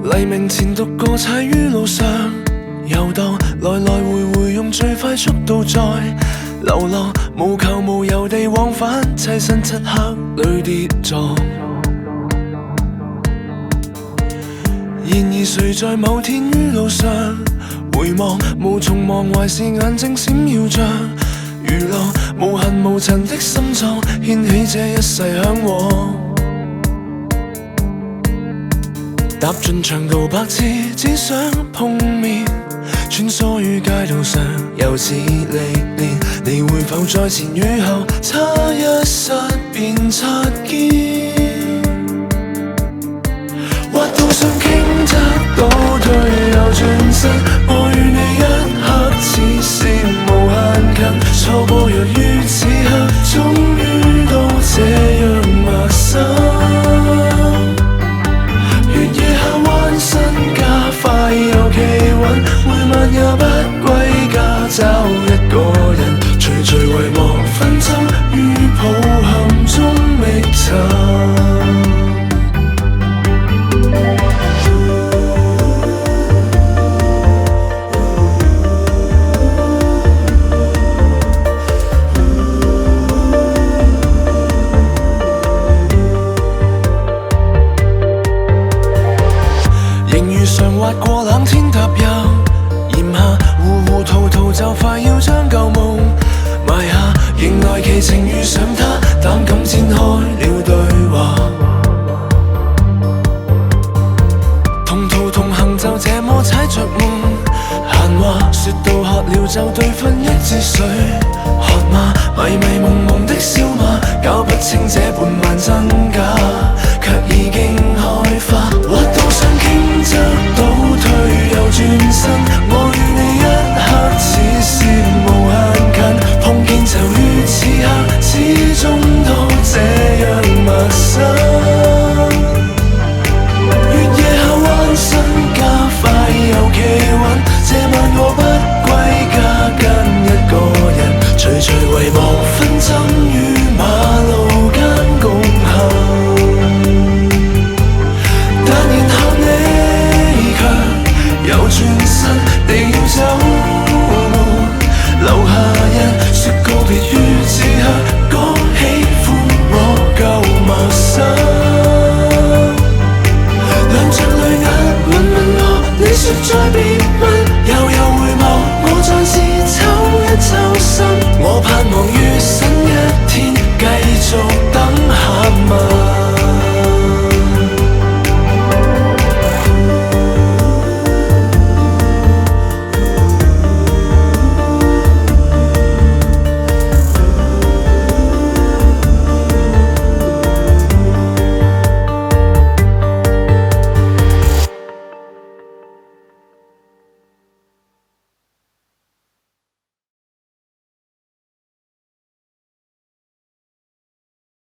黎明前獨個踩於路上遊蕩，來來回回用最快速度在流浪，無求無由地往返棲身漆黑裏跌撞。然而誰在某天於路上回望，無從忘懷是眼睛閃耀着娛樂，無痕無塵的心臟掀起這一世嚮往。踏進長途百次，只想碰面，穿梭於街道上，又似歷練。你會否在前與後，差一剎便擦肩？滑道上傾側倒退又轉身，我與你一刻似是無限近，錯過若於此刻，終於都這樣陌生。越野下彎身加快又企穩，每晚也不歸家找一個人，徐徐遺忘紛爭於抱憾中覓尋。常滑過冷天踏入炎夏，糊糊塗塗就快要將舊夢埋下，迎來奇情遇上他，膽敢展開了對話。同途同行就這麼踩着夢，閒話說到渴了就對分一支水，喝嗎？迷迷蒙蒙的笑罵，搞不清這半晚真假，卻已經開花。滑道上傾側倒退又轉身，我與你一刻似是無限近，碰見就於此刻，始終都這樣陌生。越野下彎身加快又企穩，這晚我不歸家跟一個人，徐徐遺忘紛爭於馬路間共行。但然後你卻又轉身地要走，留下人說告別於此刻，講喜歡我夠陌生。兩隻淚眼吻吻我，你說再別